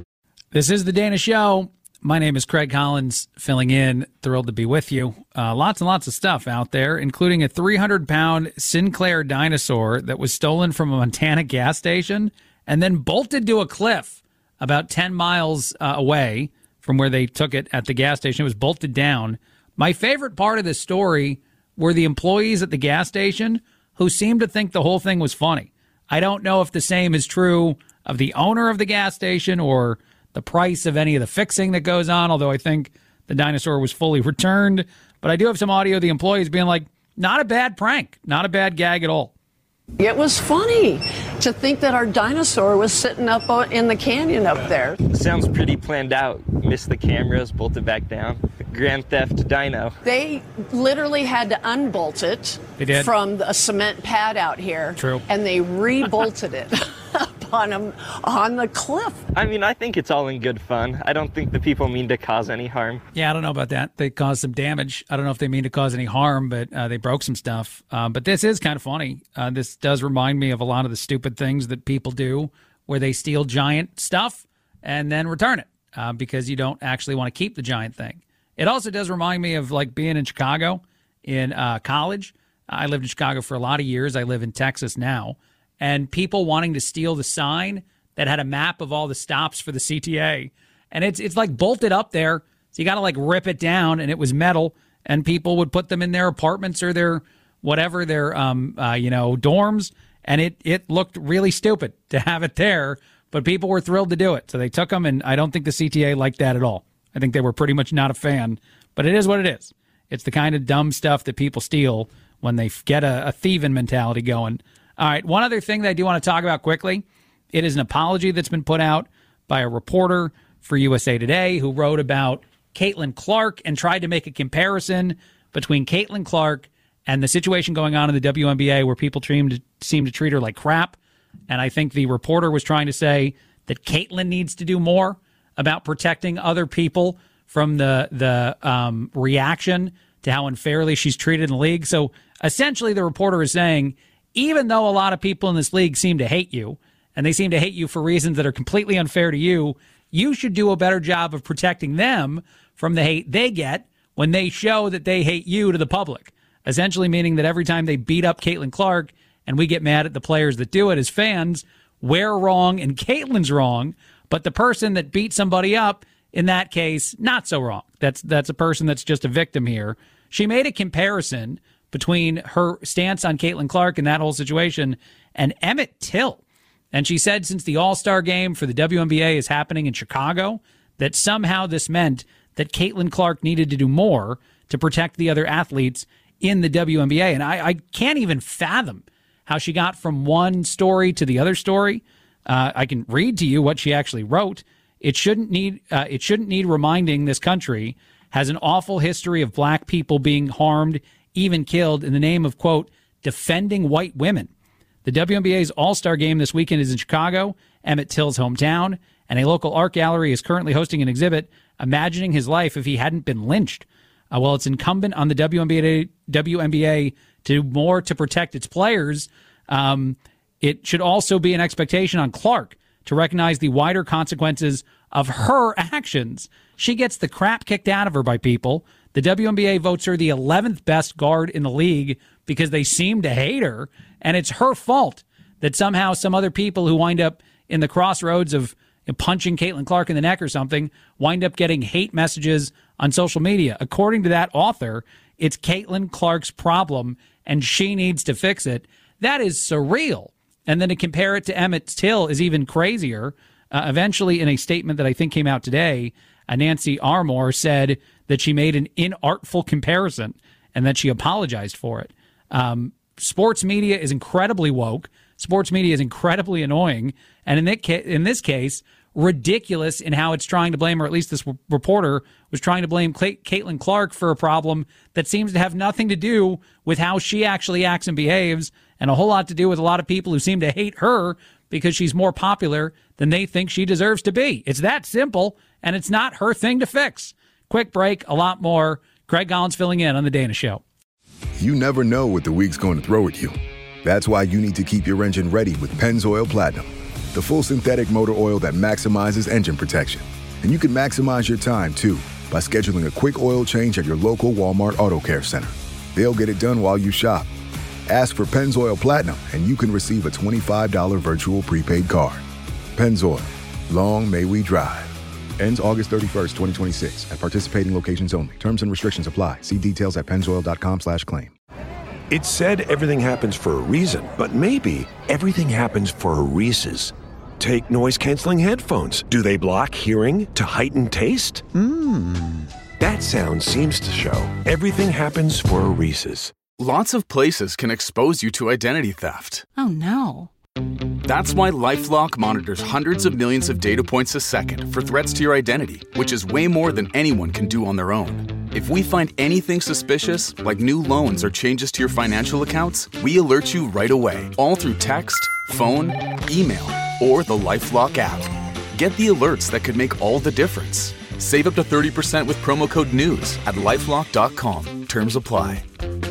This is The Dana Show. My name is Craig Collins, filling in. Thrilled to be with you. Lots and lots of stuff out there, including a 300-pound Sinclair dinosaur that was stolen from a Montana gas station and then bolted to a cliff about 10 miles away from where they took it at the gas station. It was bolted down. My favorite part of this story were the employees at the gas station who seemed to think the whole thing was funny. I don't know if the same is true of the owner of the gas station or the price of any of the fixing that goes on, although I think the dinosaur was fully returned. But I do have some audio of the employees being like, not a bad prank, not a bad gag at all. It was funny to think that our dinosaur was sitting up in the canyon up there. Sounds pretty planned out. Missed the cameras, bolted back down. Grand Theft Dino. They literally had to unbolt it from a cement pad out here. True. And they rebolted it on the cliff. I mean, I think it's all in good fun. I don't think the people mean to cause any harm. Yeah, I don't know about that. They caused some damage. I don't know if they mean to cause any harm, but they broke some stuff. But this is kind of funny. This does remind me of a lot of the stupid things that people do where they steal giant stuff and then return it because you don't actually want to keep the giant thing. It also does remind me of like being in Chicago in college. I lived in Chicago for a lot of years. I live in Texas now. And people wanting to steal the sign that had a map of all the stops for the CTA. And it's like bolted up there. So you got to like rip it down, and it was metal. And people would put them in their apartments or their whatever, their dorms. And it looked really stupid to have it there, but people were thrilled to do it. So they took them, and I don't think the CTA liked that at all. I think they were pretty much not a fan. But it is what it is. It's the kind of dumb stuff that people steal when they get a thieving mentality going. All right, one other thing that I do want to talk about quickly. It is an apology that's been put out by a reporter for USA Today who wrote about Caitlin Clark and tried to make a comparison between Caitlin Clark and the situation going on in the WNBA where people seem to treat her like crap. And I think the reporter was trying to say that Caitlin needs to do more about protecting other people from the reaction to how unfairly she's treated in the league. So essentially the reporter is saying, even though a lot of people in this league seem to hate you, and they seem to hate you for reasons that are completely unfair to you, you should do a better job of protecting them from the hate they get when they show that they hate you to the public. Essentially meaning that every time they beat up Caitlin Clark and we get mad at the players that do it as fans, we're wrong and Caitlin's wrong, but the person that beat somebody up, in that case, not so wrong. That's a person that's just a victim here. She made a comparison between her stance on Caitlin Clark and that whole situation and Emmett Till. And she said since the All-Star game for the WNBA is happening in Chicago, that somehow this meant that Caitlin Clark needed to do more to protect the other athletes in the WNBA. And I can't even fathom how she got from one story to the other story. I can read to you what she actually wrote. It shouldn't need reminding. This country has an awful history of black people being harmed, even killed, in the name of, quote, defending white women. The WNBA's All-Star game this weekend is in Chicago, Emmett Till's hometown, and a local art gallery is currently hosting an exhibit imagining his life if he hadn't been lynched. Well, it's incumbent on the WNBA to do more to protect its players. It should also be an expectation on Clark to recognize the wider consequences of her actions. She gets the crap kicked out of her by people. The WNBA votes her the 11th best guard in the league because they seem to hate her, and it's her fault that somehow some other people who wind up in the crossroads of punching Caitlin Clark in the neck or something wind up getting hate messages on social media. According to that author, it's Caitlin Clark's problem, and she needs to fix it. That is surreal. And then to compare it to Emmett Till is even crazier. Eventually, in a statement that I think came out today, Nancy Armour said that she made an inartful comparison and that she apologized for it. Sports media is incredibly woke. Sports media is incredibly annoying. And in this case, ridiculous in how it's trying to blame, or at least this reporter was trying to blame Caitlin Clark for a problem that seems to have nothing to do with how she actually acts and behaves, and a whole lot to do with a lot of people who seem to hate her because she's more popular than they think she deserves to be. It's that simple, and it's not her thing to fix. Quick break, a lot more. Craig Collins filling in on The Dana Show. You never know what the week's going to throw at you. That's why you need to keep your engine ready with Pennzoil Platinum, the full synthetic motor oil that maximizes engine protection. And you can maximize your time, too, by scheduling a quick oil change at your local Walmart Auto Care Center. They'll get it done while you shop. Ask for Pennzoil Platinum, and you can receive a $25 virtual prepaid card. Pennzoil. Long may we drive. Ends August 31st, 2026 at participating locations only. Terms and restrictions apply. See details at pennzoil.com/claim. It's said everything happens for a reason, but maybe everything happens for a Reese's. Take noise-canceling headphones. Do they block hearing to heighten taste? That sound seems to show everything happens for a Reese's. Lots of places can expose you to identity theft. Oh, no. That's why LifeLock monitors hundreds of millions of data points a second for threats to your identity, which is way more than anyone can do on their own. If we find anything suspicious, like new loans or changes to your financial accounts, we alert you right away, all through text, phone, email, or the LifeLock app. Get the alerts that could make all the difference. Save up to 30% with promo code NEWS at LifeLock.com. Terms apply.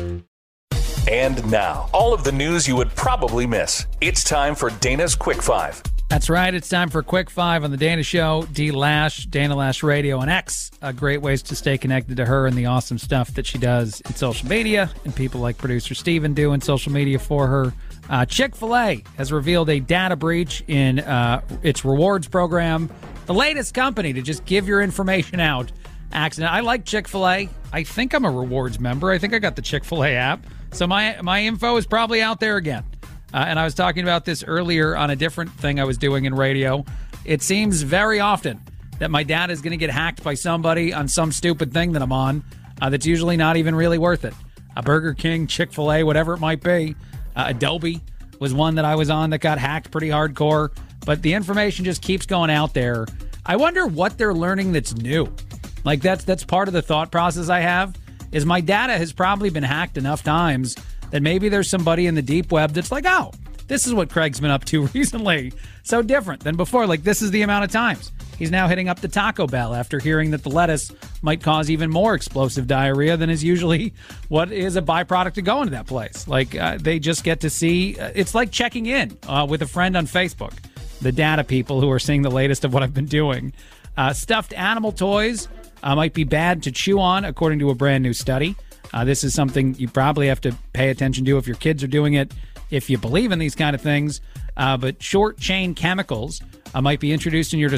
And now, all of the news you would probably miss. It's time for Dana's Quick Five. That's right. It's time for Quick Five on The Dana Show. D Lash, Dana Lash Radio, and X. Great ways to stay connected to her and the awesome stuff that she does in social media, and people like producer Steven doing social media for her. Chick-fil-A has revealed a data breach in its rewards program. The latest company to just give your information out. Accident. I like Chick-fil-A. I think I'm a rewards member. I think I got the Chick-fil-A app. So my info is probably out there again. And I was talking about this earlier on a different thing I was doing in radio. It seems very often that my data is going to get hacked by somebody on some stupid thing that I'm on that's usually not even really worth it. A Burger King, Chick-fil-A, whatever it might be. Adobe was one that I was on that got hacked pretty hardcore. But the information just keeps going out there. I wonder what they're learning that's new. Like that's part of the thought process I have, is my data has probably been hacked enough times that maybe there's somebody in the deep web that's like, oh, This is what Craig's been up to recently. So different than before. Like, this is the amount of times he's now hitting up the Taco Bell after hearing that the lettuce might cause even more explosive diarrhea than is usually what is a byproduct of going to that place. Like, they just get to see. It's like checking in with a friend on Facebook. The data people who are seeing the latest of what I've been doing. Stuffed animal toys might be bad to chew on, according to a brand new study. This is something you probably have to pay attention to if your kids are doing it, if you believe in these kind of things. But short chain chemicals might be introduced in your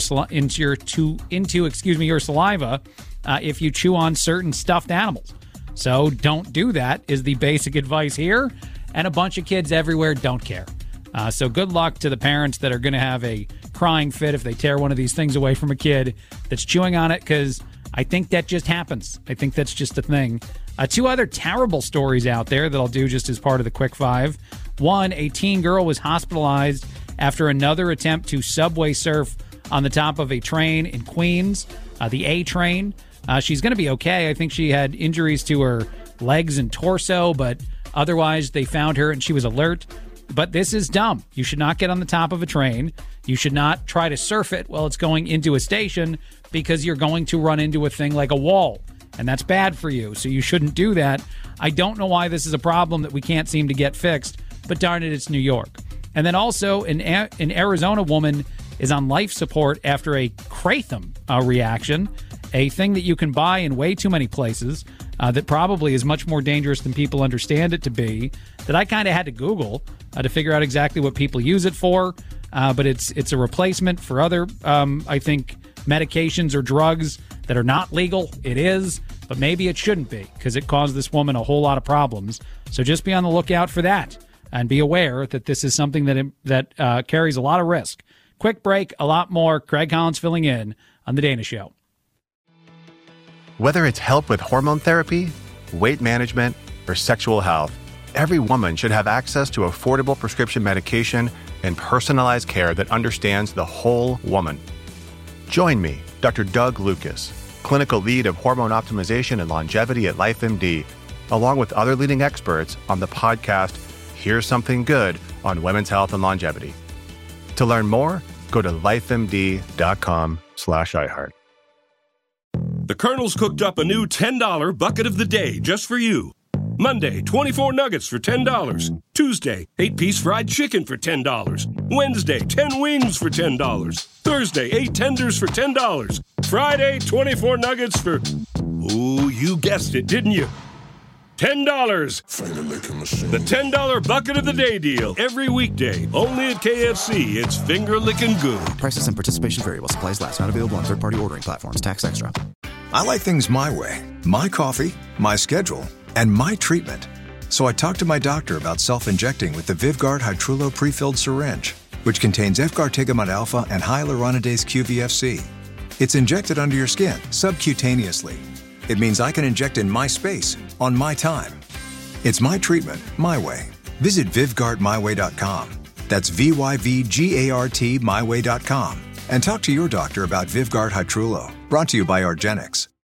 saliva if you chew on certain stuffed animals. So don't do that is the basic advice here. And a bunch of kids everywhere don't care. So good luck to the parents that are going to have a crying fit if they tear one of these things away from a kid that's chewing on it, because I think that just happens. I think that's just a thing. Two other terrible stories out there that I'll do just as part of the Quick Five. One, a teen girl was hospitalized after another attempt to subway surf on the top of a train in Queens, the A train. She's going to be okay. I think she had injuries to her legs and torso, but otherwise they found her and she was alert. But this is dumb. You should not get on the top of a train. You should not try to surf it while it's going into a station, because you're going to run into a thing like a wall, and that's bad for you. So you shouldn't do that. I don't know why this is a problem that we can't seem to get fixed, but darn it, it's New York. And then also an Arizona woman is on life support after a kratom reaction, a thing that you can buy in way too many places that probably is much more dangerous than people understand it to be, that I kind of had to Google to figure out exactly what people use it for. But it's a replacement for other, I think, medications or drugs that are not legal. It is, but maybe it shouldn't be, because it caused this woman a whole lot of problems. So just be on the lookout for that, and be aware that this is something that carries a lot of risk. Quick break, a lot more. Craig Collins filling in on The Dana Show. Whether it's help with hormone therapy, weight management, or sexual health, every woman should have access to affordable prescription medication and personalized care that understands the whole woman. Join me, Dr. Doug Lucas, clinical lead of hormone optimization and longevity at LifeMD, along with other leading experts on the podcast Here's Something Good on Women's Health and Longevity. To learn more, go to lifemd.com/iHeart. The Colonel's cooked up a new $10 bucket of the day just for you. Monday, 24 nuggets for $10. Tuesday, 8-piece fried chicken for $10. Wednesday, 10 wings for $10. Thursday, 8 tenders for $10. Friday, 24 nuggets for... Ooh, you guessed it, didn't you? $10. The $10 bucket of the day deal. Every weekday, only at KFC. It's finger-licking good. Prices and participation vary while supplies last. Not available on third-party ordering platforms. Tax extra. I like things my way. My coffee, my schedule, and my treatment. So I talked to my doctor about self-injecting with the Vyvgart Hytrulo pre-filled syringe, which contains Efgartigimod alpha and hyaluronidase QVFC. It's injected under your skin, subcutaneously. It means I can inject in my space, on my time. It's my treatment, my way. Visit VyvgartMyWay.com. That's VYVGART MyWay.com. And talk to your doctor about Vyvgart Hytrulo. Brought to you by Argenx.